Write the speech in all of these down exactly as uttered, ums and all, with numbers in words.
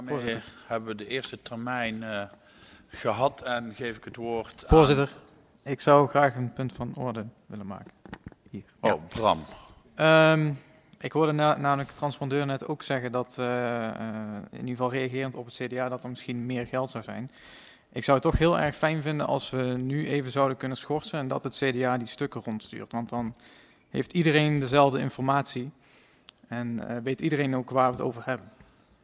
Daarmee hebben we de eerste termijn uh, gehad en geef ik het woord Voorzitter, aan... ik zou graag een punt van orde willen maken. Hier. Oh, ja. Bram. Um, ik hoorde na, namelijk de transpondeur net ook zeggen dat, uh, uh, in ieder geval reagerend op het C D A, dat er misschien meer geld zou zijn. Ik zou het toch heel erg fijn vinden als we nu even zouden kunnen schorsen en dat het C D A die stukken rondstuurt. Want dan heeft iedereen dezelfde informatie en uh, weet iedereen ook waar we het over hebben.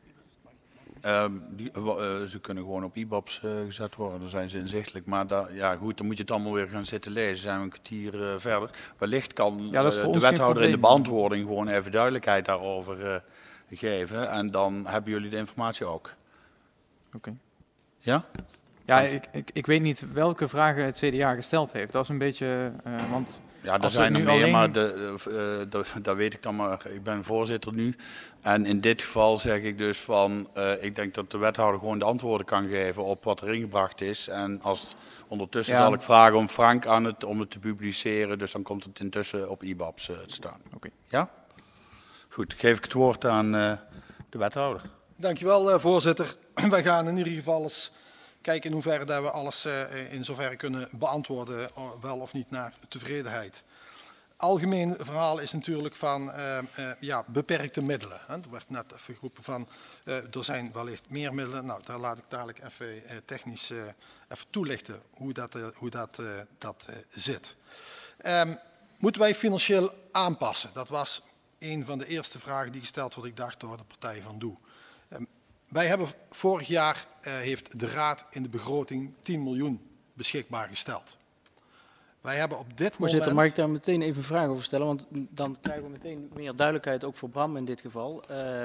Uh, die, uh, ze kunnen gewoon op I B A B's uh, gezet worden, dan zijn ze inzichtelijk. Maar da, ja, goed, dan moet je het allemaal weer gaan zitten lezen. Zijn we een kwartier uh, verder. Wellicht kan ja, uh, de wethouder in de beantwoording gewoon even duidelijkheid daarover uh, geven. En dan hebben jullie de informatie ook. Oké. Okay. Ja? Ja, ik, ik, ik weet niet welke vragen het C D A gesteld heeft. Dat is een beetje, uh, want... Ja, er zijn er meer, alleen... maar de, uh, dat, dat weet ik dan maar. Ik ben voorzitter nu. En in dit geval zeg ik dus van, uh, ik denk dat de wethouder gewoon de antwoorden kan geven op wat er ingebracht is. En als ondertussen ja. zal ik vragen om Frank aan het, om het te publiceren. Dus dan komt het intussen op I B A B's uh, te staan. Oké. Okay. Ja? Goed, geef ik het woord aan uh, de wethouder. Dankjewel, uh, voorzitter. Wij gaan in ieder geval eens kijken in hoeverre dat we alles uh, in zoverre kunnen beantwoorden, wel of niet naar tevredenheid. Algemeen verhaal is natuurlijk van uh, uh, ja, beperkte middelen. Hè. Er werd net even geroepen van, uh, er zijn wellicht meer middelen. Nou, daar laat ik dadelijk even uh, technisch uh, even toelichten hoe dat, uh, hoe dat, uh, dat uh, zit. Um, moeten wij financieel aanpassen? Dat was een van de eerste vragen die gesteld wordt, ik dacht, door de partij van Doe. Um, Wij hebben vorig jaar, uh, heeft de Raad in de begroting tien miljoen beschikbaar gesteld. Wij hebben op dit Voorzitter, moment... mag ik daar meteen even een vraag over stellen? Want dan krijgen we meteen meer duidelijkheid, ook voor Bram in dit geval. Uh,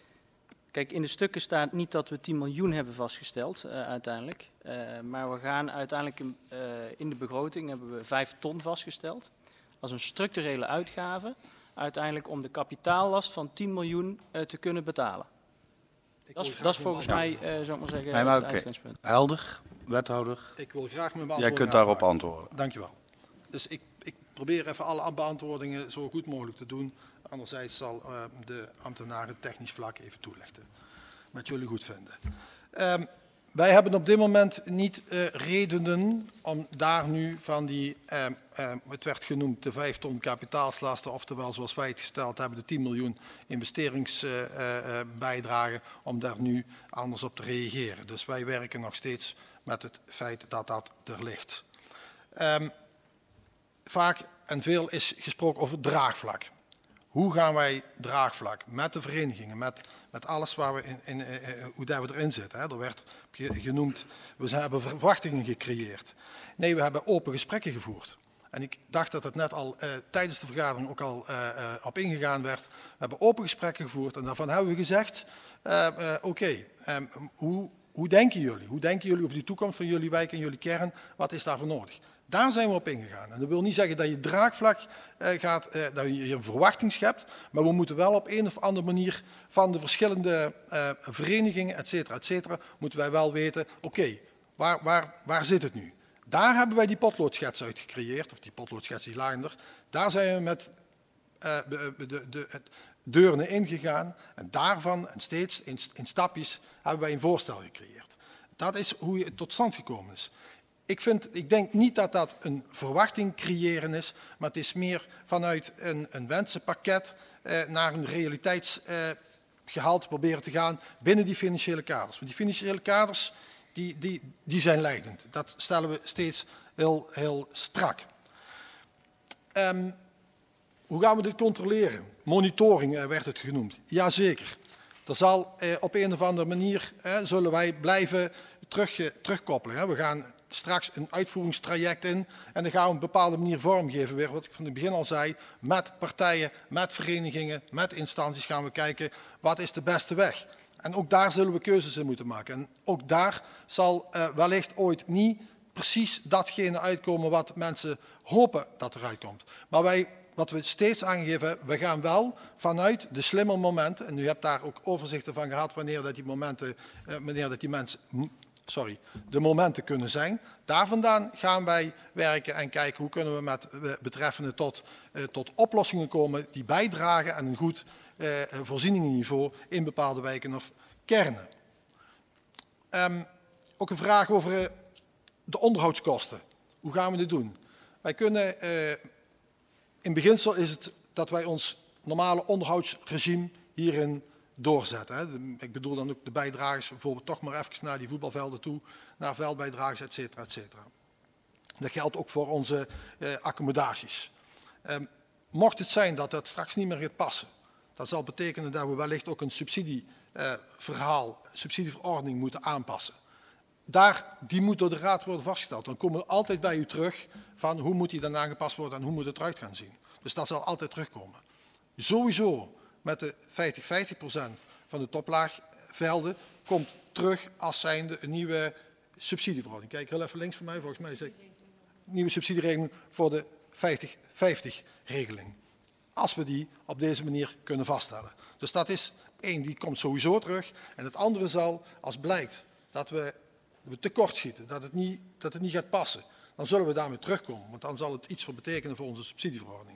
kijk, in de stukken staat niet dat we tien miljoen hebben vastgesteld uh, uiteindelijk. Uh, maar we gaan uiteindelijk in, uh, in de begroting hebben we vijf ton vastgesteld. Als een structurele uitgave, uiteindelijk om de kapitaallast van tien miljoen uh, te kunnen betalen. Dat is, dat is volgens ja. mij, uh, zou ik maar zeggen, nee, maar het okay. uitgangspunt. Helder, wethouder. Ik wil graag mijn beantwoording Jij kunt daarop vragen. antwoorden. Dankjewel. Dus ik, ik probeer even alle beantwoordingen zo goed mogelijk te doen. Anderzijds zal uh, de ambtenaar het technisch vlak even toelichten. Wat jullie goed vinden. Um, wij hebben op dit moment niet uh, redenen om daar nu van die, uh, uh, het werd genoemd, de vijf ton kapitaalslasten, oftewel zoals wij het gesteld hebben, de tien miljoen investeringsbijdrage, uh, uh, om daar nu anders op te reageren. Dus wij werken nog steeds met het feit dat dat er ligt. Um, vaak en veel is gesproken over draagvlak. Hoe gaan wij draagvlak met de verenigingen, met, met alles waar we in, in, uh, hoe daar we erin zitten. Hè? Er werd genoemd, we hebben verwachtingen gecreëerd. Nee, we hebben open gesprekken gevoerd. En ik dacht dat het net al uh, tijdens de vergadering ook al uh, uh, op ingegaan werd. We hebben open gesprekken gevoerd en daarvan hebben we gezegd, uh, uh, oké, okay, um, hoe, hoe denken jullie? Hoe denken jullie over de toekomst van jullie wijk en jullie kern? Wat is daarvoor nodig? Daar zijn we op ingegaan. En dat wil niet zeggen dat je draagvlak uh, gaat, uh, dat je hier een verwachting schept, maar we moeten wel op een of andere manier van de verschillende uh, verenigingen, et cetera, et cetera, moeten wij wel weten, oké, okay, waar, waar, waar zit het nu? Daar hebben wij die potloodschets uit gecreëerd, of die potloodschets die lagen er. Daar zijn we met uh, de, de, de, het deuren ingegaan en daarvan en steeds in, in stapjes hebben wij een voorstel gecreëerd. Dat is hoe het tot stand gekomen is. Ik, vind, ik denk niet dat dat een verwachting creëren is, maar het is meer vanuit een, een wensenpakket eh, naar een realiteitsgehalte eh, proberen te gaan binnen die financiële kaders. Maar die financiële kaders die, die, die zijn leidend. Dat stellen we steeds heel, heel strak. Um, hoe gaan we dit controleren? Monitoring eh, werd het genoemd. Jazeker. Er zal eh, op een of andere manier eh, zullen wij blijven terug, eh, terugkoppelen. Hè. We gaan straks een uitvoeringstraject in en dan gaan we op een bepaalde manier vormgeven. Weer, wat ik van het begin al zei, met partijen, met verenigingen, met instanties gaan we kijken wat is de beste weg. En ook daar zullen we keuzes in moeten maken. En ook daar zal uh, wellicht ooit niet precies datgene uitkomen wat mensen hopen dat eruit komt. Maar wij, wat we steeds aangegeven hebben, we gaan wel vanuit de slimme momenten, en u hebt daar ook overzichten van gehad wanneer dat die momenten, uh, wanneer dat die mensen... Sorry, de momenten kunnen zijn. Daar vandaan gaan wij werken en kijken hoe kunnen we met betreffende tot, uh, tot oplossingen komen die bijdragen aan een goed uh, voorzieningenniveau in bepaalde wijken of kernen. Um, ook een vraag over uh, de onderhoudskosten. Hoe gaan we dit doen? Wij kunnen, uh, in beginsel is het dat wij ons normale onderhoudsregime hierin doorzetten. Hè. De, ik bedoel dan ook de bijdragers, bijvoorbeeld toch maar even naar die voetbalvelden toe, naar veldbijdragers, et cetera, et cetera. Dat geldt ook voor onze uh, accommodaties. Um, mocht het zijn dat dat straks niet meer gaat passen, dat zal betekenen dat we wellicht ook een subsidieverhaal, uh, subsidieverordening moeten aanpassen. Daar, die moet door de Raad worden vastgesteld. Dan komen we altijd bij u terug van hoe moet die dan aangepast worden en hoe moet het eruit gaan zien. Dus dat zal altijd terugkomen. Sowieso met de vijftig vijftig procent van de toplaagvelden komt terug als zijnde een nieuwe subsidieverordening. Kijk heel even links van mij, volgens mij is het een nieuwe subsidieregeling voor de vijftig vijftig regeling. Als we die op deze manier kunnen vaststellen. Dus dat is één, die komt sowieso terug. En het andere zal, als blijkt dat we, we tekortschieten, dat het, niet, dat het niet gaat passen, dan zullen we daarmee terugkomen. Want dan zal het iets voor betekenen voor onze subsidieverordening.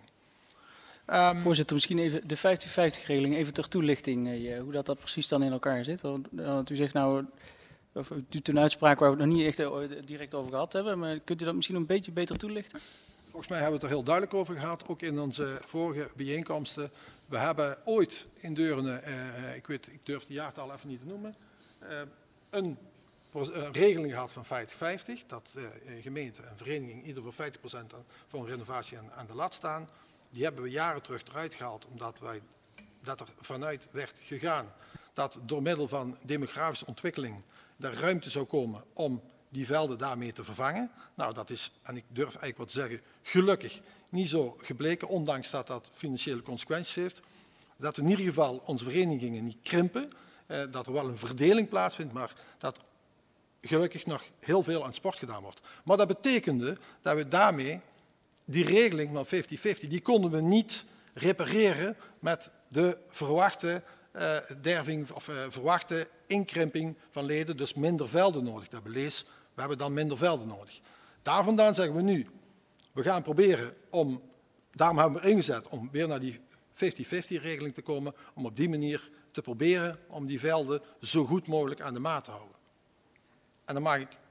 Um, Voorzitter, misschien even de vijftig vijftig regeling, even ter toelichting, eh, hoe dat, dat precies dan in elkaar zit. Want, want u zegt nou, of u doet een uitspraak waar we het nog niet echt direct over gehad hebben, maar kunt u dat misschien een beetje beter toelichten? Volgens mij hebben we het er heel duidelijk over gehad, ook in onze vorige bijeenkomsten. We hebben ooit in Deurne, eh, ik, weet, ik durf de jaartal even niet te noemen, eh, een, een regeling gehad van vijftig vijftig. Dat eh, gemeente en vereniging ieder voor vijftig procent voor een renovatie aan, aan de lat staan. Die hebben we jaren terug eruit gehaald, omdat wij, dat er vanuit werd gegaan dat door middel van demografische ontwikkeling er ruimte zou komen om die velden daarmee te vervangen. Nou, dat is, en ik durf eigenlijk wat te zeggen, gelukkig niet zo gebleken, ondanks dat dat financiële consequenties heeft. Dat in ieder geval onze verenigingen niet krimpen, eh, dat er wel een verdeling plaatsvindt, maar dat gelukkig nog heel veel aan sport gedaan wordt. Maar dat betekende dat we daarmee die regeling van vijftig vijftig, die konden we niet repareren met de verwachte uh, derving of uh, verwachte inkrimping van leden, dus minder velden nodig. Dat belees, we hebben dan minder velden nodig. Daar vandaan zeggen we nu, we gaan proberen om, daarom hebben we ingezet om weer naar die vijftig vijftig regeling te komen, om op die manier te proberen om die velden zo goed mogelijk aan de maat te houden. En dan mag ik...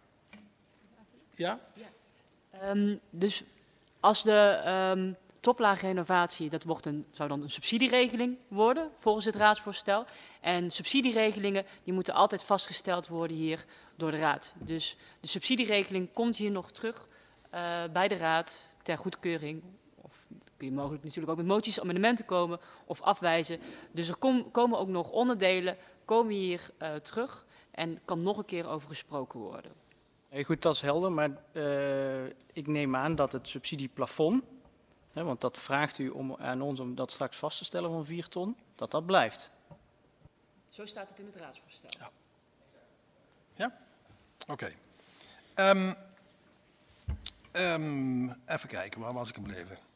Ja? Ja. Um, dus als de um, toplaagrenovatie, dat wordt een, zou dan een subsidieregeling worden volgens het raadsvoorstel. En subsidieregelingen die moeten altijd vastgesteld worden hier door de raad. Dus de subsidieregeling komt hier nog terug uh, bij de raad ter goedkeuring. Of kun je mogelijk natuurlijk ook met moties, amendementen komen of afwijzen. Dus er kom, komen ook nog onderdelen, komen hier uh, terug en kan nog een keer over gesproken worden. Hey, goed, dat is helder, maar uh, ik neem aan dat het subsidieplafond, hè, want dat vraagt u om, aan ons om dat straks vast te stellen van vier ton, dat dat blijft. Zo staat het in het raadsvoorstel. Ja? Ja? Oké. Okay. Um, um, even kijken, waar was ik gebleven?